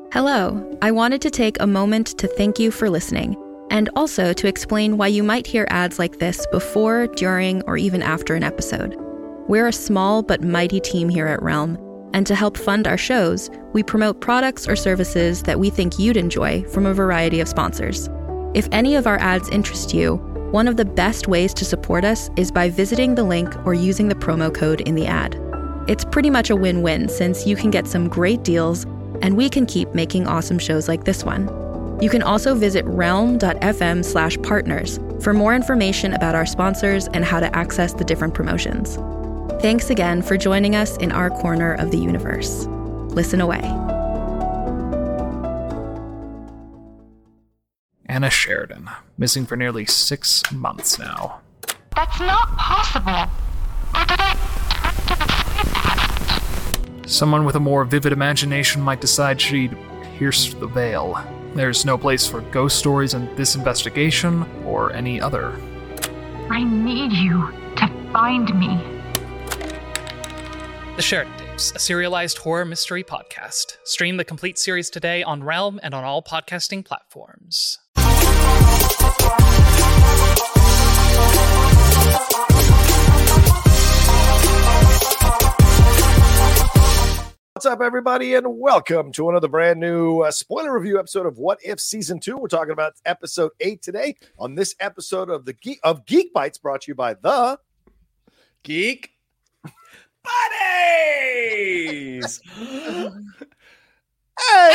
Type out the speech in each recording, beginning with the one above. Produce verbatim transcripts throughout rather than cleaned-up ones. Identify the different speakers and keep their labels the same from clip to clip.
Speaker 1: Hello, I wanted to take a moment to thank you for listening, and also to explain why you might hear ads like this before, during, or even after an episode. We're a small but mighty team here at Realm, and to help fund our shows, we promote products or services that we think you'd enjoy from a variety of sponsors. If any of our ads interest you, one of the best ways to support us is by visiting the link or using the promo code in the ad. It's pretty much a win-win since you can get some great deals and we can keep making awesome shows like this one. You can also visit realm.fm slash partners for more information about our sponsors and how to access the different promotions. Thanks again for joining us in our corner of the universe. Listen away.
Speaker 2: Anna Sheridan, missing for nearly six months now.
Speaker 3: That's not possible. Or did I turn to the truth?
Speaker 2: Someone with a more vivid imagination might decide she'd pierce the veil. There's no place for ghost stories in this investigation or any other.
Speaker 3: I need you to find me.
Speaker 4: The Sheridan Tapes, a serialized horror mystery podcast. Stream the complete series today on Realm and on all podcasting platforms.
Speaker 5: What's up, everybody, and welcome to another brand new uh, spoiler review episode of What If Season two. We're talking about episode eight today on this episode of the Geek of Geek Bites, brought to you by the
Speaker 6: Geek Buddies.
Speaker 5: hey!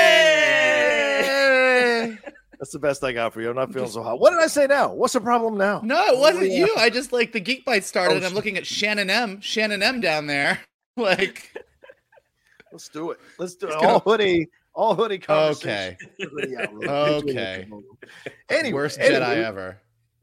Speaker 5: Hey! That's the best I got for you. I'm not feeling so hot. What did I say now? What's the problem now?
Speaker 6: No, it wasn't you. I just like the Geek Bites started.
Speaker 5: Oh,
Speaker 6: and I'm looking at Shannon M. Shannon M. down there. Like,
Speaker 5: let's do it. Let's do it.
Speaker 6: Gonna...
Speaker 5: All hoodie. All hoodie conversation.
Speaker 6: Okay. Okay.
Speaker 5: Anyway,
Speaker 6: worst
Speaker 5: anyway.
Speaker 6: Jedi ever.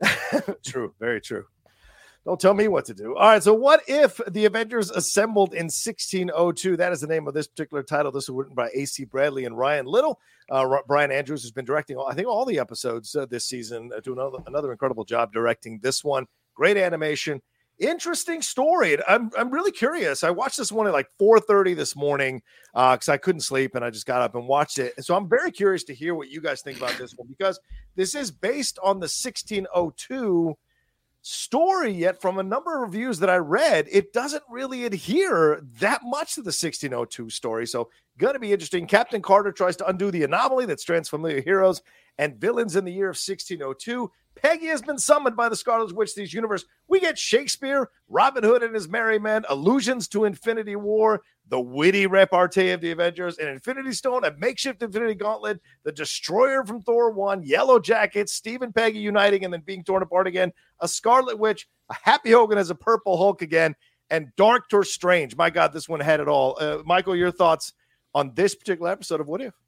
Speaker 5: True. Very true. Don't tell me what to do. All right. So, what if the Avengers assembled in sixteen oh two? That is the name of this particular title. This was written by A C Bradley and Ryan Little. Uh, R- Brian Andrews has been directing, I think, all the episodes uh, this season. Uh, doing another, another incredible job directing this one. Great animation. Interesting story. I'm I'm really curious. I watched this one at like four thirty this morning because uh, I couldn't sleep and I just got up and watched it. And so I'm very curious to hear what you guys think about this one because this is based on the sixteen oh two story. Yet from a number of reviews that I read, it doesn't really adhere that much to the sixteen oh two story. So going to be interesting. Captain Carter tries to undo the anomaly that strands familiar heroes and villains in the year of sixteen oh two. Peggy has been summoned by the Scarlet Witch to this universe. We get Shakespeare, Robin Hood and his merry men, allusions to Infinity War, the witty repartee of the Avengers, an Infinity Stone, a makeshift Infinity Gauntlet, the Destroyer from Thor one, Yellow Jackets, Steve and Peggy uniting and then being torn apart again, a Scarlet Witch, a Happy Hogan as a Purple Hulk again, and Doctor Strange. My God, this one had it all. Uh, Michael, your thoughts on this particular episode of What If?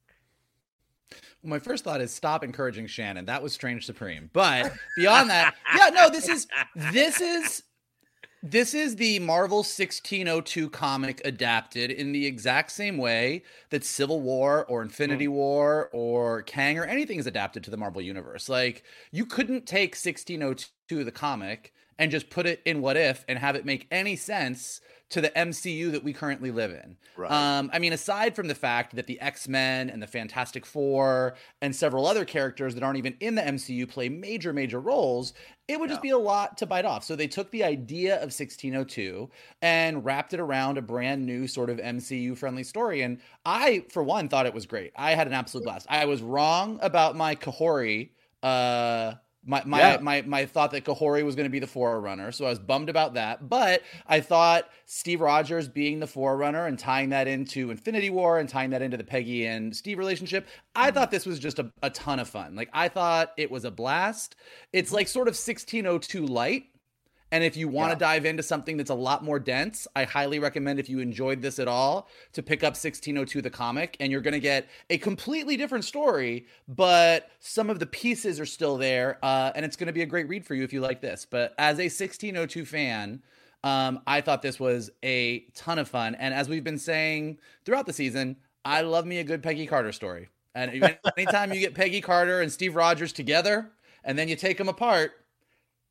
Speaker 6: Well, my first thought is stop encouraging Shannon. That was Strange Supreme. But beyond that, yeah, no, this is this is this is the Marvel sixteen oh two comic adapted in the exact same way that Civil War or Infinity mm. War or Kang or anything is adapted to the Marvel universe. Like, you couldn't take sixteen oh two, the comic, and just put it in What If and have it make any sense to the M C U that we currently live in. Right. Um, I mean, aside from the fact that the X-Men and the Fantastic Four and several other characters that aren't even in the M C U play major, major roles, it would yeah. just be a lot to bite off. So they took the idea of sixteen oh two and wrapped it around a brand new sort of M C U-friendly story. And I, for one, thought it was great. I had an absolute blast. I was wrong about my Kahori uh My my, yeah. my my thought that Kahori was going to be the Forerunner, so I was bummed about that. But I thought Steve Rogers being the Forerunner and tying that into Infinity War and tying that into the Peggy and Steve relationship, I thought this was just a, a ton of fun. Like, I thought it was a blast. It's like sort of sixteen oh two light. And if you want to yeah. dive into something that's a lot more dense, I highly recommend, if you enjoyed this at all, to pick up sixteen oh two, the comic, and you're going to get a completely different story, but some of the pieces are still there, uh, and it's going to be a great read for you if you like this. But as a sixteen oh two fan, um, I thought this was a ton of fun. And as we've been saying throughout the season, I love me a good Peggy Carter story. And anytime you get Peggy Carter and Steve Rogers together, and then you take them apart,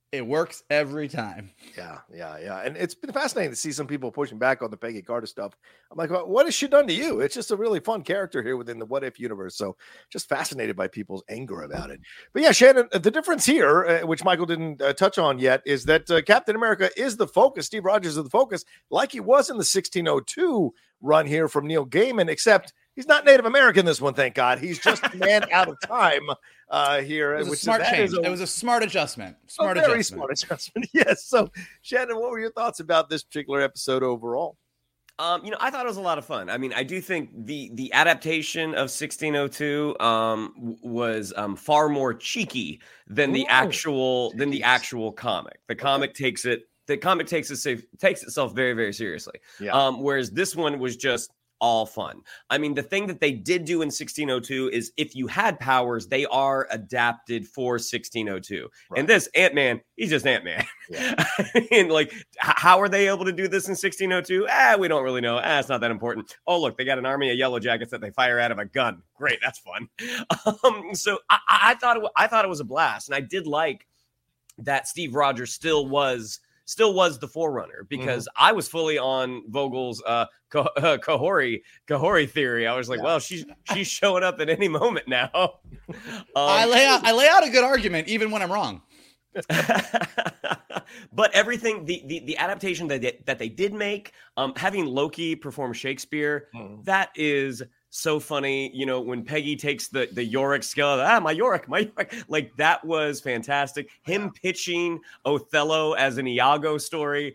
Speaker 6: It works every time.
Speaker 5: Yeah, yeah, yeah. And it's been fascinating to see some people pushing back on the Peggy Carter stuff. I'm like, well, what has she done to you? It's just a really fun character here within the What If universe. So just fascinated by people's anger about it. But yeah, Shannon, the difference here, uh, which Michael didn't uh, touch on yet, is that uh, Captain America is the focus. Steve Rogers is the focus, like he was in the sixteen oh two run here from Neil Gaiman, except he's not Native American this one, thank God. He's just a man out of time uh, here.
Speaker 6: It was a
Speaker 5: which
Speaker 6: smart
Speaker 5: is,
Speaker 6: change.
Speaker 5: A,
Speaker 6: it was a smart adjustment. Smart
Speaker 5: a very
Speaker 6: adjustment.
Speaker 5: smart adjustment. Yes. So, Shannon, what were your thoughts about this particular episode overall?
Speaker 7: Um, you know, I thought it was a lot of fun. I mean, I do think the the adaptation of sixteen oh two um, w- was um, far more cheeky than the
Speaker 5: Ooh,
Speaker 7: actual than the
Speaker 5: geez.
Speaker 7: actual comic. The comic okay. takes it. The comic takes it takes itself very, very seriously.
Speaker 5: Yeah.
Speaker 7: Um, whereas this one was just all fun. I mean, the thing that they did do in sixteen oh two is if you had powers, they are adapted for sixteen oh two. Right. And this Ant-Man, he's just Ant-Man. Yeah. And like, how are they able to do this in sixteen oh two? Ah, we don't really know. Ah, it's not that important. Oh, look, they got an army of yellow jackets that they fire out of a gun. Great, that's fun. Um, so I, I thought it, I thought it was a blast, and I did like that Steve Rogers still was. Still was the forerunner because mm-hmm. I was fully on Vogel's uh, Ka- uh, Kahori Kahori theory. I was like, yeah. well, she's she's showing up at any moment now. um,
Speaker 6: I lay out I lay out a good argument even when I'm wrong.
Speaker 7: But everything the the, the adaptation that they, that they did make, um, having Loki perform Shakespeare, mm. that is so funny. You know, when Peggy takes the the Yorick skull, ah, my Yorick, my Yorick, like that was fantastic. Him yeah. pitching Othello as an Iago story,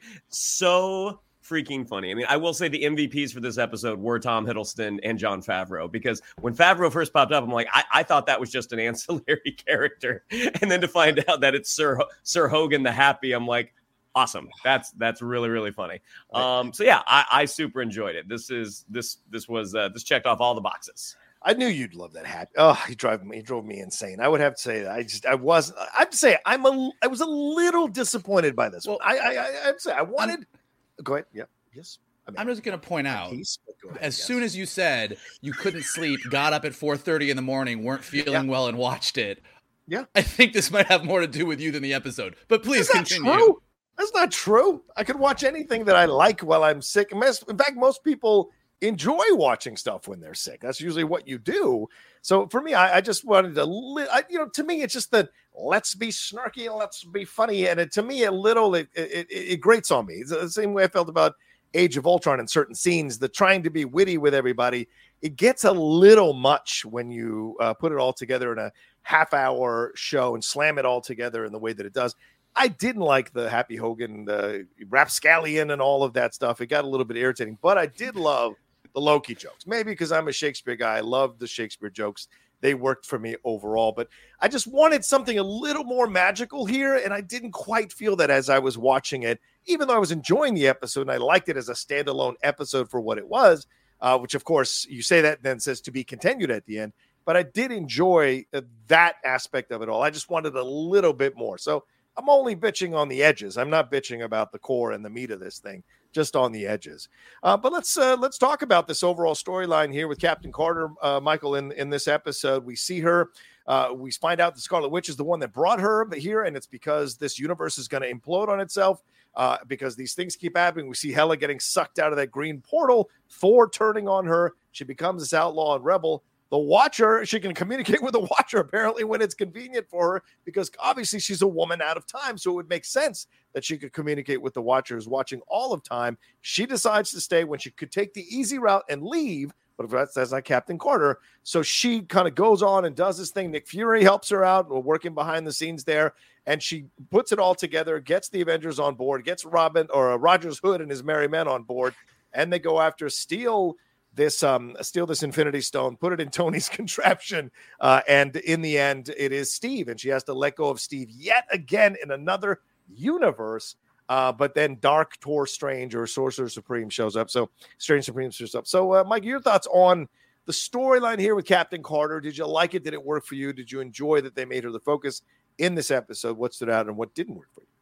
Speaker 7: so freaking funny. I mean, I will say the M V Ps for this episode were Tom Hiddleston and Jon Favreau, because when Favreau first popped up, I'm like, I, I thought that was just an ancillary character, and then to find out that it's Sir Sir Hogan the Happy, I'm like, awesome. That's that's really, really funny. Um, so yeah, I, I super enjoyed it. This is this this was uh, this checked off all the boxes.
Speaker 5: I knew you'd love that hat. Oh, he drove me, he drove me insane. I would have to say that I just I was I'd say I'm a I was a little disappointed by this
Speaker 6: well,
Speaker 5: one. I I I'd say I wanted. I'm, go ahead. Yep. Yes. I mean,
Speaker 6: I'm just going to point out,
Speaker 5: piece, ahead,
Speaker 6: as
Speaker 5: yes.
Speaker 6: soon as you said you couldn't sleep, got up at four thirty in the morning, weren't feeling yeah. well, and watched it.
Speaker 5: Yeah.
Speaker 6: I think this might have more to do with you than the episode. But please
Speaker 5: That's
Speaker 6: continue.
Speaker 5: Not true. That's not true. I could watch anything that I like while I'm sick. In fact, most people enjoy watching stuff when they're sick. That's usually what you do. So for me, I, I just wanted to, li- I, you know, to me, it's just that let's be snarky and let's be funny. And it, to me, a little, it, it, it grates on me. It's the same way I felt about Age of Ultron in certain scenes, the trying to be witty with everybody. It gets a little much when you uh, put it all together in a half hour show and slam it all together in the way that it does. I didn't like the Happy Hogan, the Rapscallion and all of that stuff. It got a little bit irritating, but I did love the Loki jokes. Maybe because I'm a Shakespeare guy. I love the Shakespeare jokes. They worked for me overall, but I just wanted something a little more magical here, and I didn't quite feel that as I was watching it, even though I was enjoying the episode and I liked it as a standalone episode for what it was, uh, which, of course, you say that and then says to be continued at the end, but I did enjoy uh, that aspect of it all. I just wanted a little bit more. So I'm only bitching on the edges. I'm not bitching about the core and the meat of this thing, just on the edges. Uh, but let's uh, let's talk about this overall storyline here with Captain Carter, uh, Michael, in, in this episode. We see her. Uh, we find out the Scarlet Witch is the one that brought her here, and it's because this universe is going to implode on itself uh, because these things keep happening. We see Hela getting sucked out of that green portal, Thor turning on her. She becomes this outlaw and rebel. The Watcher, she can communicate with the Watcher apparently when it's convenient for her, because obviously she's a woman out of time. So it would make sense that she could communicate with the Watchers watching all of time. She decides to stay when she could take the easy route and leave. But that's, that's not Captain Carter. So she kind of goes on and does this thing. Nick Fury helps her out. We're working behind the scenes there. And she puts it all together, gets the Avengers on board, gets Robin or uh, Rogers Hood and his merry men on board. And they go after Steel. This um steal this Infinity Stone, put it in Tony's contraption, uh, and in the end, it is Steve, and she has to let go of Steve yet again in another universe. Uh, but then Dark Tor Strange or Sorcerer Supreme shows up. So Strange Supreme shows up. So, uh, Mike, your thoughts on the storyline here with Captain Carter? Did you like it? Did it work for you? Did you enjoy that they made her the focus in this episode? What stood out and what didn't work for you?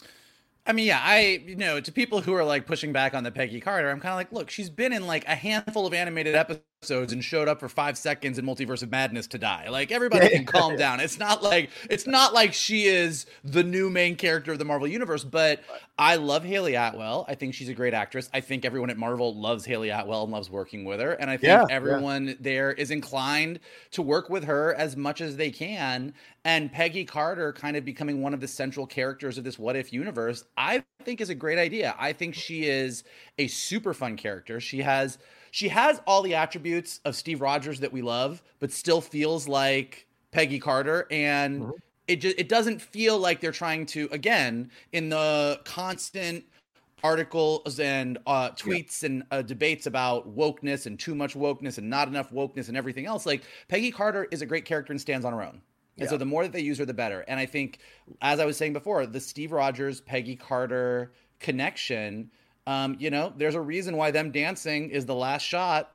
Speaker 6: I mean, yeah, I, you know, to people who are like pushing back on the Peggy Carter, I'm kind of like, look, she's been in like a handful of animated episodes episodes and showed up for five seconds in Multiverse of Madness to die. Like, everybody can calm down. It's not like it's not like she is the new main character of the Marvel Universe, but I love Haley Atwell. I think she's a great actress. I think everyone at Marvel loves Haley Atwell and loves working with her. And I think
Speaker 5: Yeah,
Speaker 6: everyone yeah. there is inclined to work with her as much as they can. And Peggy Carter kind of becoming one of the central characters of this What If universe, I think is a great idea. I think she is a super fun character. She has She has all the attributes of Steve Rogers that we love, but still feels like Peggy Carter. And mm-hmm. it just it doesn't feel like they're trying to, again, in the constant articles and uh, tweets yeah. and uh, debates about wokeness and too much wokeness and not enough wokeness and everything else. Like, Peggy Carter is a great character and stands on her own. And yeah. so the more that they use her, the better. And I think, as I was saying before, the Steve Rogers, Peggy Carter connection, Um, you know, there's a reason why them dancing is the last shot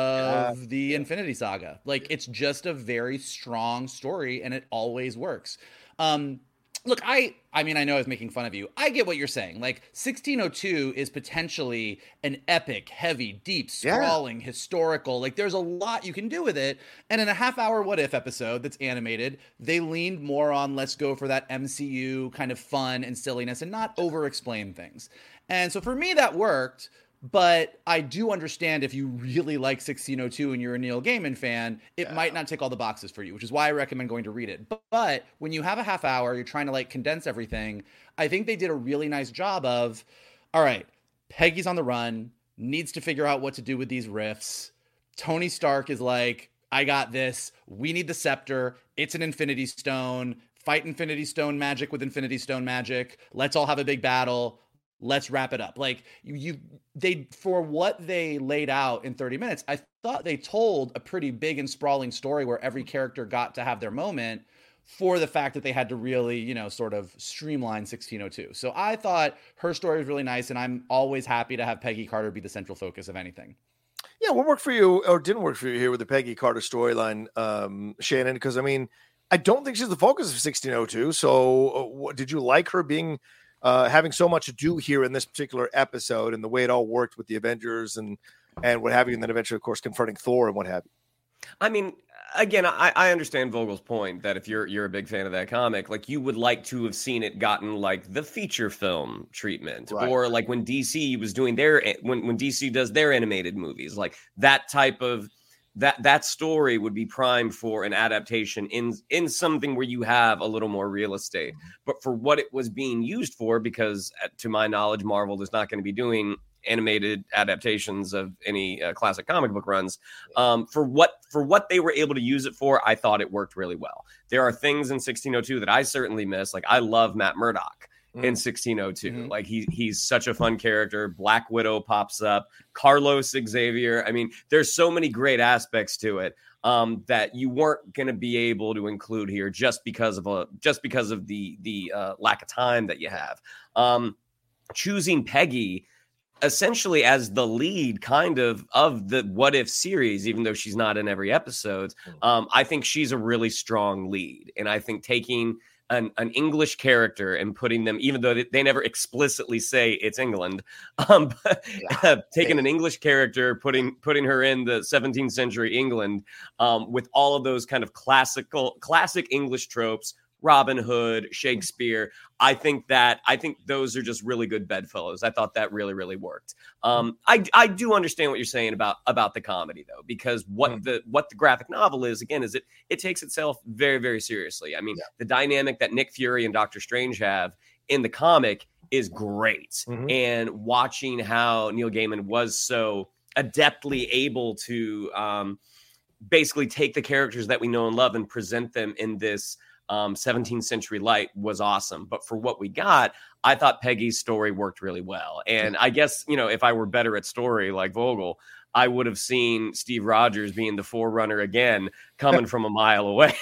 Speaker 6: of yeah. the Infinity Saga. Like, it's just a very strong story, and it always works. Um, look, I, I mean, I know I was making fun of you. I get what you're saying. Like, sixteen oh two is potentially an epic, heavy, deep, sprawling, yeah. historical. Like, there's a lot you can do with it. And in a half-hour What If episode that's animated, they leaned more on let's go for that M C U kind of fun and silliness and not over-explain things. And so for me, that worked, but I do understand if you really like sixteen oh two and you're a Neil Gaiman fan, it yeah. might not tick all the boxes for you, which is why I recommend going to read it. But, but when you have a half hour, you're trying to like condense everything, I think they did a really nice job of, all right, Peggy's on the run, needs to figure out what to do with these rifts. Tony Stark is like, I got this. We need the scepter. It's an Infinity Stone. Fight Infinity Stone magic with Infinity Stone magic. Let's all have a big battle. Let's wrap it up. Like, you, you, they, for what they laid out in thirty minutes, I thought they told a pretty big and sprawling story where every character got to have their moment for the fact that they had to really, you know, sort of streamline sixteen oh two. So I thought her story was really nice, and I'm always happy to have Peggy Carter be the central focus of anything.
Speaker 5: Yeah, what worked for you or didn't work for you here with the Peggy Carter storyline, um, Shannon? Because, I mean, I don't think she's the focus of sixteen oh two. So uh, what, did you like her being Uh, having so much to do here in this particular episode and the way it all worked with the Avengers and and what have you, and then eventually, of course, confronting Thor and what have you?
Speaker 7: I mean, again, I, I understand Vogel's point that if you're you're a big fan of that comic, like, you would like to have seen it gotten like the feature film treatment, right. or like when D C was doing their when when D C does their animated movies, like that type of. That that story would be primed for an adaptation in in something where you have a little more real estate. But for what it was being used for, because to my knowledge, Marvel is not going to be doing animated adaptations of any uh, classic comic book runs. Um, for what for what they were able to use it for, I thought it worked really well. There are things in sixteen oh two that I certainly miss. Like, I love Matt Murdock. In sixteen oh two, mm-hmm. like he he's such a fun character. Black Widow pops up, Carlos Xavier. I mean, there's so many great aspects to it um, that you weren't going to be able to include here just because of a just because of the the uh, lack of time that you have. Um, choosing Peggy essentially as the lead, kind of of the What If series, even though she's not in every episode. Um, I think she's a really strong lead, and I think taking An, an English character and putting them, even though they, they never explicitly say it's England, um, but, yeah. uh, taking an English character, putting putting her in the seventeenth century England um, with all of those kind of classical, classic English tropes, Robin Hood, Shakespeare. I think that I think those are just really good bedfellows. I thought that really, really worked. Um, I I do understand what you're saying about about the comedy though, because what mm. the what the graphic novel is, again, is it it takes itself very, very seriously. I mean, yeah. the dynamic that Nick Fury and Doctor Strange have in the comic is great, mm-hmm. and watching how Neil Gaiman was so adeptly able to um, basically take the characters that we know and love and present them in this Um, seventeenth century light was awesome. But for what we got, I thought Peggy's story worked really well. And I guess, you know, if I were better at story like Vogel, I would have seen Steve Rogers being the forerunner again, coming from a mile away.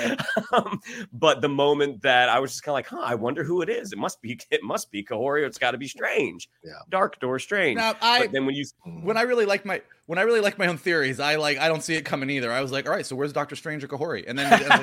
Speaker 7: um, but the moment that I was just kind of like, huh, I wonder who it is. It must be, it must be Kahori. It's got to be Strange.
Speaker 5: Yeah.
Speaker 7: Dark Door Strange.
Speaker 6: Now, I,
Speaker 7: but then when you,
Speaker 6: when I really liked my, when I really like my own theories, I like I don't see it coming either. I was like, all right, so where's Doctor Strange or Kahori? And then I was like,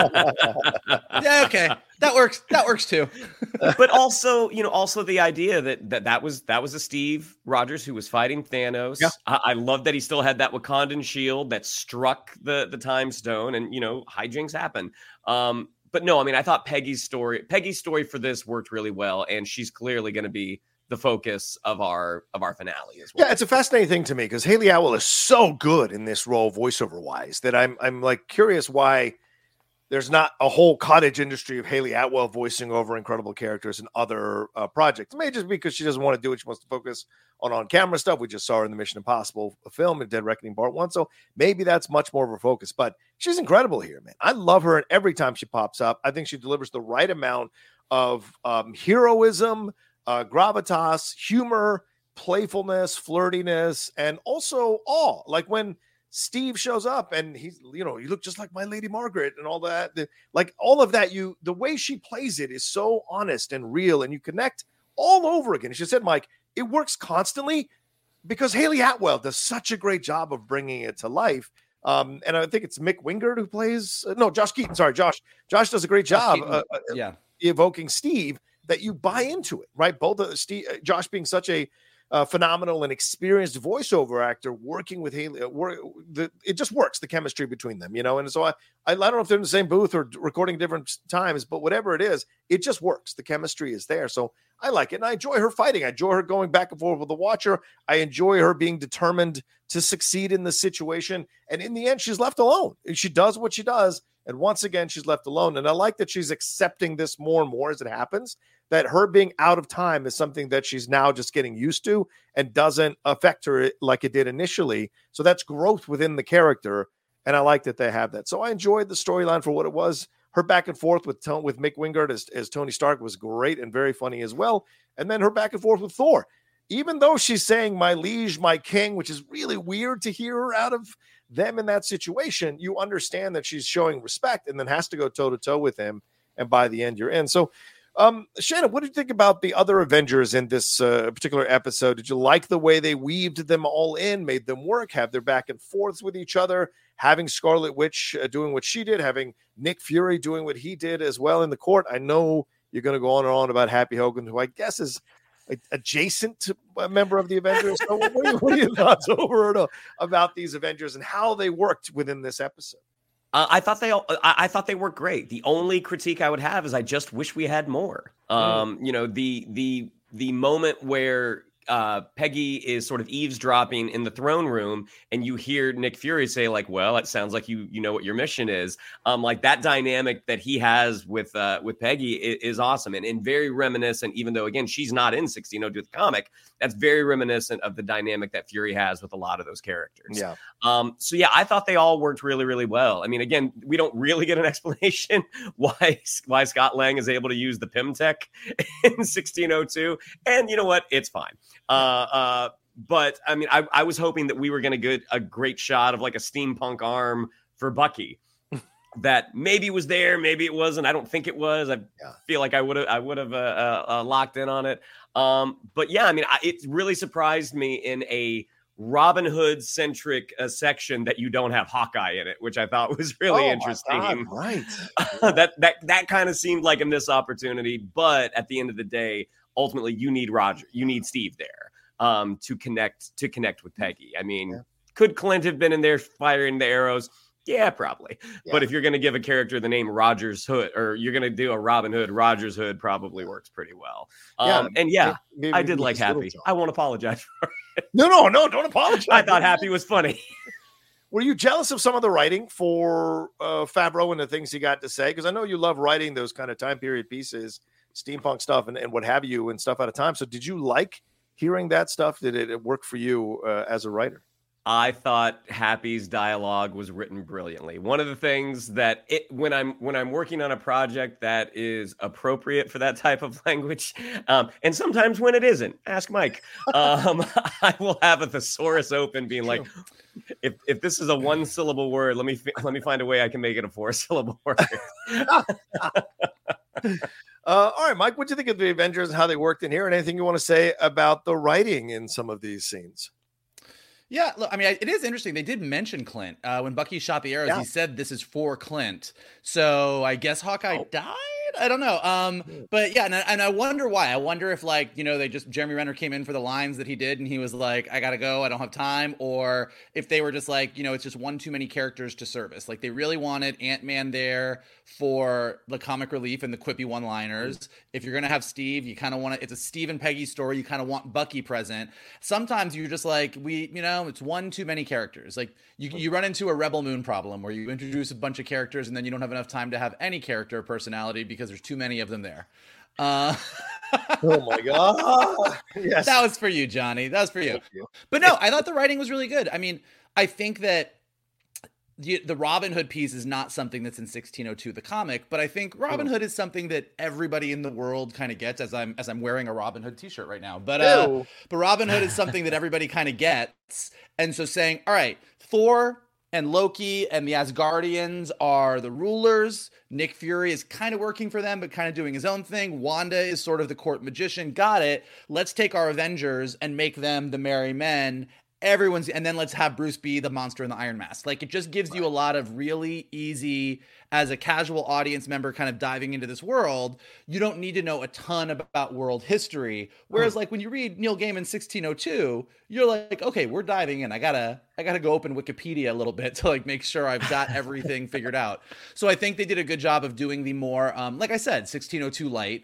Speaker 6: oh, yeah, okay, that works. That works too.
Speaker 7: But also, you know, also the idea that that that was that was a Steve Rogers who was fighting Thanos.
Speaker 5: Yeah.
Speaker 7: I, I love that he still had that Wakandan shield that struck the the Time Stone, and you know, hijinks happen. Um, but no, I mean, I thought Peggy's story, Peggy's story for this worked really well, and she's clearly going to be the focus of our of our finale as well.
Speaker 5: Yeah, it's a fascinating thing to me because Haley Atwell is so good in this role, voiceover wise, that I'm I'm like curious why there's not a whole cottage industry of Haley Atwell voicing over incredible characters in other uh, projects. Maybe just because she doesn't want to do it, she wants to focus on on camera stuff. We just saw her in the Mission Impossible film and Dead Reckoning Part One, so maybe that's much more of her focus. But she's incredible here, man. I love her, and every time she pops up, I think she delivers the right amount of um, heroism. Uh, gravitas, humor, playfulness, flirtiness, and also awe. Like when Steve shows up and he's, you know, you look just like my Lady Margaret and all that. The, like all of that, you the way she plays it is so honest and real, and you connect all over again. As you said, Mike, it works constantly because Haley Atwell does such a great job of bringing it to life. Um, and I think it's Mick Wingard who plays, uh, no, Josh Keaton. Sorry, Josh. Josh does a great job uh,
Speaker 6: yeah.
Speaker 5: evoking Steve, that you buy into it, right? Both of Steve, Josh being such a uh, phenomenal and experienced voiceover actor, working with Haley, uh, work, the, it just works, the chemistry between them, you know? And so I, I, I don't know if they're in the same booth or recording different times, but whatever it is, it just works. The chemistry is there. So I like it. And I enjoy her fighting. I enjoy her going back and forth with the Watcher. I enjoy her being determined to succeed in the situation. And in the end, she's left alone. She does what she does. And once again, she's left alone. And I like that she's accepting this more and more as it happens, that her being out of time is something that she's now just getting used to and doesn't affect her like it did initially. So that's growth within the character. And I like that they have that. So I enjoyed the storyline for what it was. Her back and forth with, with Mick Wingard as, as Tony Stark was great and very funny as well. And then her back and forth with Thor. Even though she's saying my liege, my king, which is really weird to hear her out of them in that situation, you understand that she's showing respect and then has to go toe to toe with him. And by the end, you're in. So, um, Shannon, what did you think about the other Avengers in this uh, particular episode? Did you like the way they weaved them all in, made them work, have their back and forths with each other, having Scarlet Witch uh, doing what she did, having Nick Fury doing what he did as well in the court? I know you're going to go on and on about Happy Hogan, who I guess is adjacent to a member of the Avengers. So what, are you, what are your thoughts over about these Avengers and how they worked within this episode?
Speaker 7: Uh, I thought they all, I, I thought they worked great. The only critique I would have is I just wish we had more. Um, mm. You know, the the the moment where uh, Peggy is sort of eavesdropping in the throne room, and you hear Nick Fury say, like, "Well, it sounds like you you know what your mission is." Um, like that dynamic that he has with uh, with Peggy is, is awesome and, and very reminiscent. Even though again she's not in sixteen oh two the comic, that's very reminiscent of the dynamic that Fury has with a lot of those characters.
Speaker 5: Yeah.
Speaker 7: Um. So yeah, I thought they all worked really really well. I mean, again, we don't really get an explanation why why Scott Lang is able to use the P I M tech in sixteen oh two, and you know what, it's fine. Uh, uh, but I mean, I, I was hoping that we were going to get a great shot of like a steampunk arm for Bucky that maybe was there, maybe it wasn't. I don't think it was. I yeah. feel like I would have, I would have uh, uh, uh, locked in on it. Um, but yeah, I mean, I, it really surprised me in a Robin Hood centric uh, section that you don't have Hawkeye in it, which I thought was really
Speaker 5: oh
Speaker 7: interesting.
Speaker 5: God, right.
Speaker 7: that, that, that kind of seemed like a missed opportunity, but at the end of the day, ultimately you need Roger, you need Steve there um, to connect, to connect with Peggy. I mean, yeah. Could Clint have been in there firing the arrows? Yeah, probably. Yeah. But if you're going to give a character the name Rogers Hood, or you're going to do a Robin Hood, Rogers Hood probably works pretty well. Um, yeah, and yeah, maybe, I did like Happy. I won't apologize for it.
Speaker 5: No, no, no, don't apologize.
Speaker 7: I thought Happy was funny.
Speaker 5: Were you jealous of some of the writing for uh, Favreau and the things he got to say? Because I know you love writing those kind of time period pieces, steampunk stuff and, and what have you and stuff out of time. So did you like hearing that stuff? Did it work for you uh, as a writer?
Speaker 7: I thought Happy's dialogue was written brilliantly. One of the things that it when I'm when I'm working on a project that is appropriate for that type of language, um, and sometimes when it isn't, ask Mike. Um, I will have a thesaurus open, being like, if if this is a one syllable word, let me let me find a way I can make it a four syllable word.
Speaker 5: Uh, all right, Mike, what do you think of the Avengers and how they worked in here? And anything you want to say about the writing in some of these scenes?
Speaker 6: Yeah, look, I mean, it is interesting. They did mention Clint. Uh, when Bucky shot the arrows,
Speaker 5: Yeah.
Speaker 6: he said this is for Clint. So I guess Hawkeye
Speaker 5: Oh.
Speaker 6: died? I don't know. Um, but yeah, and I, and I wonder why. I wonder if, like, you know, they just, Jeremy Renner came in for the lines that he did and he was like, I gotta go, I don't have time. Or if they were just like, you know, it's just one too many characters to service. Like, they really wanted Ant-Man there for the comic relief and the quippy one-liners. If you're gonna have Steve, you kind of want to, it's a Steve and Peggy story, you kind of want Bucky present. Sometimes you're just like, we, you know, it's one too many characters. Like, you, you run into a Rebel Moon problem where you introduce a bunch of characters and then you don't have enough time to have any character personality because there's too many of them there. Uh,
Speaker 5: Oh my god! Yes,
Speaker 6: that was for you, Johnny. That was for you.
Speaker 5: Thank you.
Speaker 6: But no, I thought the writing was really good. I mean, I think that the, the Robin Hood piece is not something that's in sixteen oh two, the comic, but I think Robin Hood is something that everybody in the world kind of gets, as I'm as I'm wearing a Robin Hood t-shirt right now. But uh,
Speaker 5: Ew.
Speaker 6: but Robin Hood is something that everybody kind of gets, and so saying, all right, Thor and Loki and the Asgardians are the rulers. Nick Fury is kind of working for them, but kind of doing his own thing. Wanda is sort of the court magician. Got it. Let's take our Avengers and make them the merry men. Everyone's, and then let's have Bruce be the monster in the Iron Mask. Like, it just gives you a lot of really easy, as a casual audience member kind of diving into this world, you don't need to know a ton about world history. Whereas like when you read Neil Gaiman's sixteen oh two, you're like, okay, we're diving in. I gotta, I gotta go open Wikipedia a little bit to like make sure I've got everything figured out. So I think they did a good job of doing the more, um, like I said, sixteen oh two light.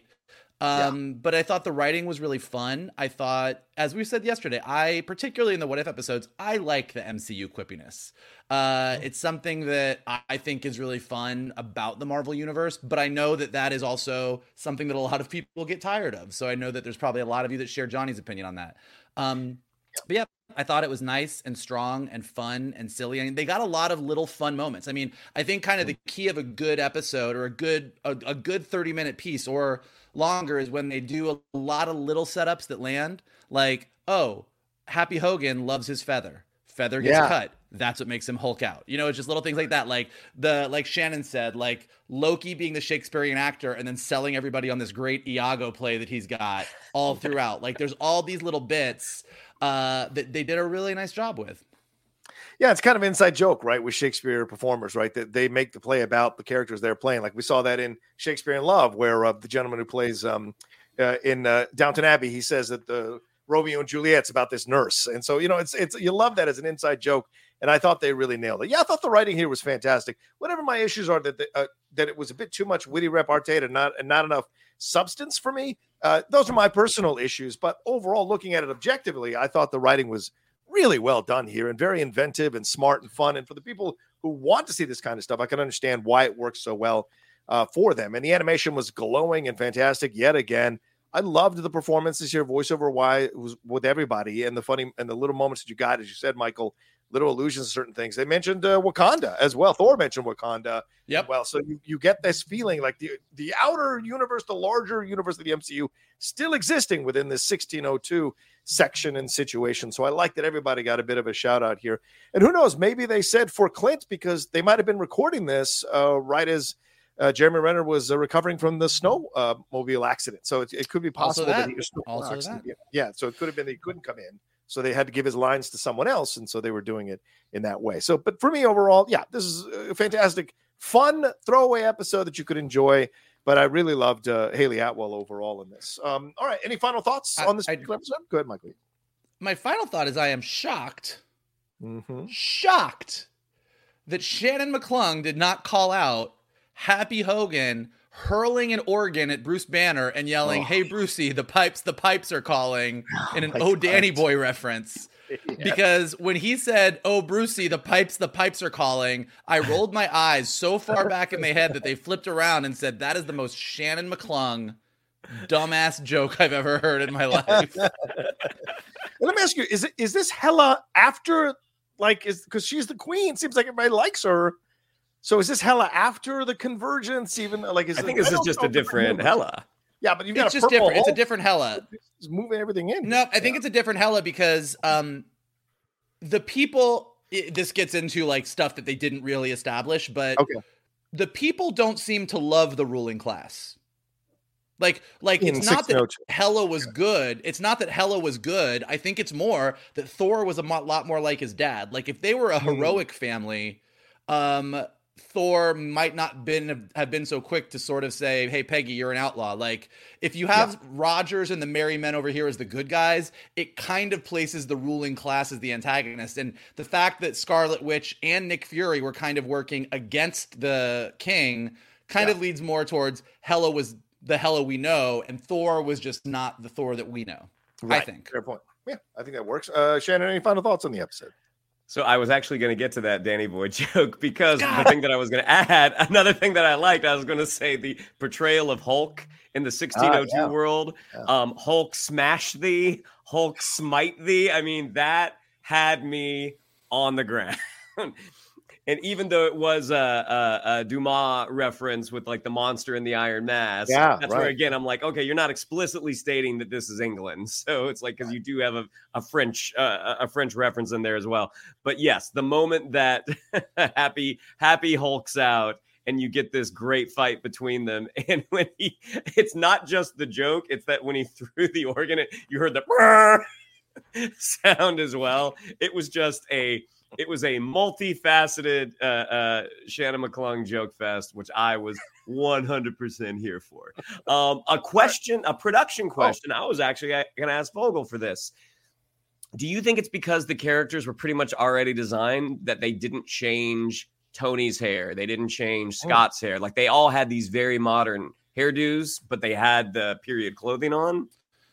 Speaker 6: Um, yeah. But I thought the writing was really fun. I thought, as we said yesterday, I, particularly in the What If episodes, I like the M C U quippiness. Uh, it's something that I think is really fun about the Marvel Universe, but I know that that is also something that a lot of people get tired of. So I know that there's probably a lot of you that share Johnny's opinion on that. Um, but yeah, I thought it was nice and strong and fun and silly. I mean, they got a lot of little fun moments. I mean, I think kind of the key of a good episode or a good, a, a good thirty minute piece or longer is when they do a lot of little setups that land, like, oh, Happy Hogan loves his feather. Feather gets
Speaker 5: Yeah.
Speaker 6: cut. That's what makes him Hulk out. You know, it's just little things like that. Like the, like Shannon said, like Loki being the Shakespearean actor and then selling everybody on this great Iago play that he's got all throughout. Like there's all these little bits uh, that they did a really nice job with.
Speaker 5: Yeah, it's kind of an inside joke, right, with Shakespeare performers, right? That they make the play about the characters they're playing. Like we saw that in Shakespeare in Love, where uh, the gentleman who plays um, uh, in uh, Downton Abbey, he says that the Romeo and Juliet's about this nurse, and so you know, it's it's you love that as an inside joke. And I thought they really nailed it. Yeah, I thought the writing here was fantastic. Whatever my issues are, that the, uh, that it was a bit too much witty repartee and not and not enough substance for me. Uh, those are my personal issues. But overall, looking at it objectively, I thought the writing was really well done here and very inventive and smart and fun. And for the people who want to see this kind of stuff, I can understand why it works so well uh, for them. And the animation was glowing and fantastic yet again. I loved the performances here, voiceover why it was with everybody, and the funny and the little moments that you got, as you said, Michael, little allusions to certain things. They mentioned uh, Wakanda as well. Thor mentioned Wakanda.
Speaker 6: Yep.
Speaker 5: Well, so you, you get this feeling like the the outer universe, the larger universe of the M C U, still existing within this sixteen oh two section and situation. So I like that everybody got a bit of a shout out here. And who knows, maybe they said for Clint because they might have been recording this uh, right as uh, Jeremy Renner was uh, recovering from the snowmobile uh, accident. So it, it could be possible
Speaker 6: Also
Speaker 5: that,
Speaker 6: that.
Speaker 5: he was
Speaker 6: Also
Speaker 5: accident.
Speaker 6: that.
Speaker 5: Yeah. yeah, so it could have been that he couldn't come in. So they had to give his lines to someone else, and so they were doing it in that way. So, but for me overall, yeah, this is a fantastic, fun throwaway episode that you could enjoy. But I really loved uh, Haley Atwell overall in this. Um, all right, any final thoughts
Speaker 6: I-
Speaker 5: on this
Speaker 6: I-
Speaker 5: particular episode? Go ahead, Michael.
Speaker 6: My final thought is I am shocked,
Speaker 5: Mm-hmm.
Speaker 6: shocked that Shannon McClung did not call out Happy Hogan hurling an organ at Bruce Banner and yelling,
Speaker 5: Oh.
Speaker 6: "Hey, Brucey, the pipes, the pipes are calling," in an
Speaker 5: my
Speaker 6: Oh, Danny
Speaker 5: God.
Speaker 6: Boy reference.
Speaker 5: Yeah.
Speaker 6: Because when he said, "Oh, Brucey, the pipes, the pipes are calling," I rolled my eyes so far back in my head that they flipped around and said, "That is the most Shannon McClung dumbass joke I've ever heard in my life."
Speaker 5: Let me ask you: Is it is this Hela after, like, is because she's the queen? Seems like everybody likes her. So is this Hela after the convergence? Even like, is
Speaker 7: I
Speaker 5: it-
Speaker 7: think this is
Speaker 5: don't
Speaker 7: just
Speaker 5: know
Speaker 7: a different Hela.
Speaker 5: Yeah, but you've got
Speaker 6: It's
Speaker 5: a
Speaker 6: just
Speaker 5: purple
Speaker 6: different. It's a
Speaker 5: Hulk.
Speaker 6: different Hela.
Speaker 5: It's moving everything in.
Speaker 6: No, I think it's a different Hela because um, the people. It, this gets into like stuff that they didn't really establish, but
Speaker 5: Okay.
Speaker 6: the people don't seem to love the ruling class. Like, like
Speaker 5: In
Speaker 6: it's not that
Speaker 5: sixteen oh two.
Speaker 6: Hela was good. It's not that Hela was good. I think it's more that Thor was a mo- lot more like his dad. Like, if they were a heroic family, um, Thor might not been have been so quick to sort of say, "Hey, Peggy, you're an outlaw." Like, if you have yeah. Rogers and the Merry Men over here as the good guys, it kind of places the ruling class as the antagonist. And the fact that Scarlet Witch and Nick Fury were kind of working against the King kind yeah. of leads more towards Hela was the Hela we know, and Thor was just not the Thor that we know.
Speaker 5: Right.
Speaker 6: I think.
Speaker 5: Fair point. Yeah, I think that works. Uh, Shannon, any final thoughts on the episode?
Speaker 7: So I was actually going to get to that Danny Boy joke because God. the thing that I was going to add, another thing that I liked, I was going to say the portrayal of Hulk in the sixteen oh two uh, yeah. world. Yeah. Um, Hulk smash thee, Hulk smite thee. I mean, that had me on the ground. And even though it was a, a, a Dumas reference with like the monster in the Iron Mask,
Speaker 5: yeah,
Speaker 7: that's
Speaker 5: right.
Speaker 7: where again I'm like, okay, you're not explicitly stating that this is England, so it's like because you do have a a French uh, a French reference in there as well. But yes, the moment that Happy Happy hulks out and you get this great fight between them, and when he, it's not just the joke, it's that when he threw the organ, you heard the sound as well. It was just a. It was a multifaceted uh, uh, Shannon McClung joke fest, which I was one hundred percent here for. Um, a question, a production question. I was actually going to ask Vogel for this. Do you think it's because the characters were pretty much already designed that they didn't change Tony's hair? They didn't change Scott's hair. Like they all had these very modern hairdos, but they had the period clothing on.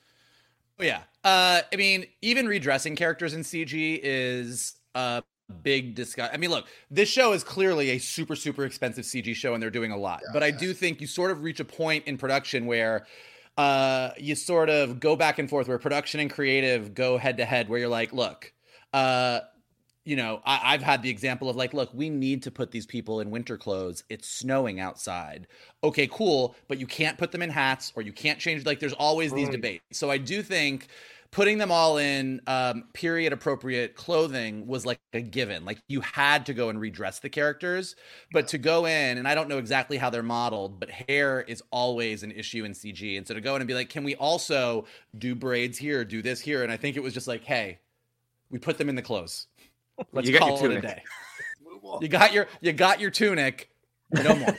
Speaker 6: Oh, yeah. Uh, I mean, even redressing characters in C G is a big discuss. I mean, look, this show is clearly a super, super expensive C G show and they're doing a lot. Yeah, but I do think you sort of reach a point in production where uh, you sort of go back and forth, where production and creative go head to head, where you're like, look, uh, you know, I, I've had the example of like, look, we need to put these people in winter clothes. It's snowing outside. Okay, cool. But you can't put them in hats or you can't change. Like there's always these mm. debates. So I do think putting them all in um, period appropriate clothing was like a given. Like you had to go and redress the characters, but to go in, and I don't know exactly how they're modeled, but hair is always an issue in C G. And so to go in and be like, can we also do braids here, do this here? And I think it was just like, hey, we put them in the clothes. Let's
Speaker 7: you
Speaker 6: call it a day. You got your, you got your tunic. No more.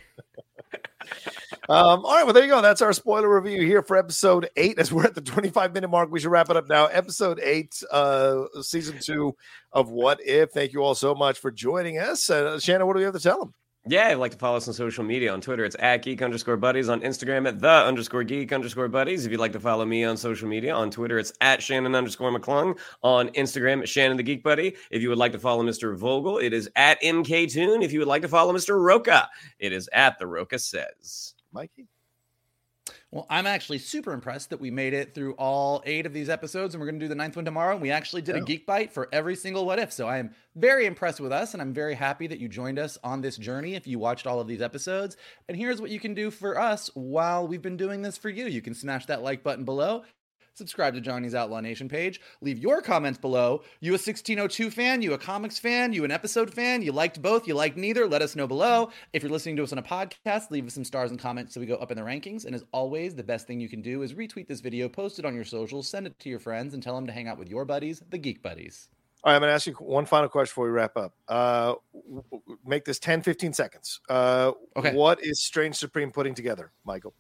Speaker 5: Um, all right, well, there you go. That's our spoiler review here for episode eight. As we're at the twenty-five minute mark, we should wrap it up now. Episode eight, uh, season two of What If. Thank you all so much for joining us. Uh, Shannon, what do we have to tell them?
Speaker 7: Yeah, I'd like to follow us on social media. On Twitter, it's at geek underscore buddies. On Instagram, at the underscore geek underscore buddies. If you'd like to follow me on social media, on Twitter, it's at Shannon underscore McClung. On Instagram, it's Shannon the Geek Buddy. If you would like to follow Mister Vogel, it is at M K Toon. If you would like to follow Mister Roca, it is at The Roca Says.
Speaker 5: Mikey?
Speaker 6: Well, I'm actually super impressed that we made it through all eight of these episodes, and we're going to do the ninth one tomorrow. And we actually did yeah. a Geek Bite for every single What If. So I am very impressed with us, and I'm very happy that you joined us on this journey if you watched all of these episodes. And here's what you can do for us while we've been doing this for you. You can smash that like button below. Subscribe to Johnny's Outlaw Nation page. Leave your comments below. You a sixteen oh two fan? You a comics fan? You an episode fan? You liked both? You liked neither? Let us know below. If you're listening to us on a podcast, leave us some stars and comments so we go up in the rankings. And as always, the best thing you can do is retweet this video, post it on your socials, send it to your friends, and tell them to hang out with your buddies, the Geek Buddies.
Speaker 5: All right, I'm going to ask you one final question before we wrap up. Uh, make this ten, fifteen seconds. Uh,
Speaker 6: okay.
Speaker 5: What is Strange Supreme putting together, Michael?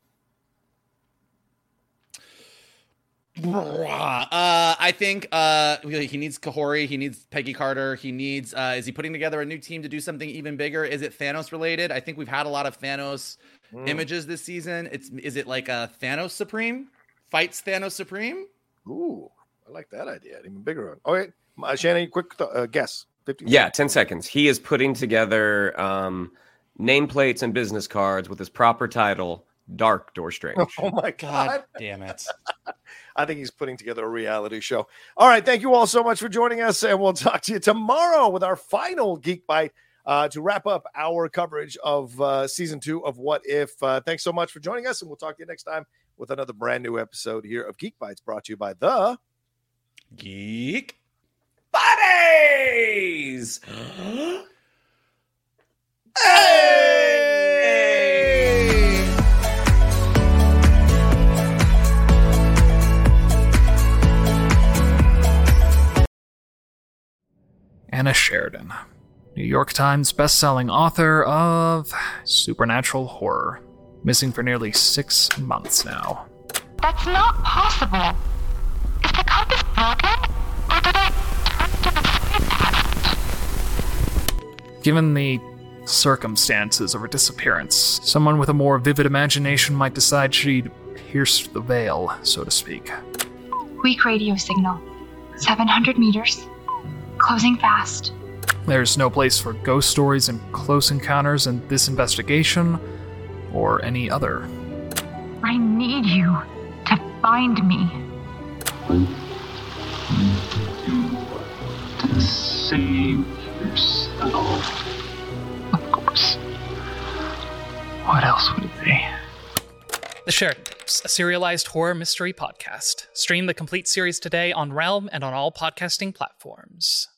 Speaker 6: Uh, I think uh, he needs Kahori. He needs Peggy Carter. He needs. Uh, is he putting together a new team to do something even bigger? Is it Thanos related? I think we've had a lot of Thanos mm. images this season. It's is it like a Thanos Supreme fights Thanos Supreme?
Speaker 5: Ooh, I like that idea. An even bigger one. All right, uh, Shannon, quick th- uh, guess. fifteen
Speaker 7: Yeah, ten seconds. He is putting together um, nameplates and business cards with his proper title, Dark Door Strange.
Speaker 5: Oh my God!
Speaker 6: God damn it.
Speaker 5: I think he's putting together a reality show. All right. Thank you all so much for joining us. And we'll talk to you tomorrow with our final Geek Bite uh, to wrap up our coverage of uh, season two of What If. Uh, thanks so much for joining us. And we'll talk to you next time with another brand new episode here of Geek Bites brought to you by the
Speaker 6: Geek
Speaker 7: Buddies.
Speaker 6: Hey!
Speaker 2: Sheridan, New York Times best-selling author of supernatural horror, missing for nearly six months now.
Speaker 3: That's not possible. Is the compass broken? Or did I turn to the sleep pattern?
Speaker 2: Given the circumstances of her disappearance, someone with a more vivid imagination might decide she'd pierce the veil, so to speak.
Speaker 8: Weak radio signal. seven hundred meters. Closing fast.
Speaker 2: There's no place for ghost stories and close encounters in this investigation, or any other.
Speaker 8: I need you to find me.
Speaker 9: To save yourself. Of course. What else would it be?
Speaker 4: The Sheridan Tapes, a serialized horror mystery podcast. Stream the complete series today on Realm and on all podcasting platforms.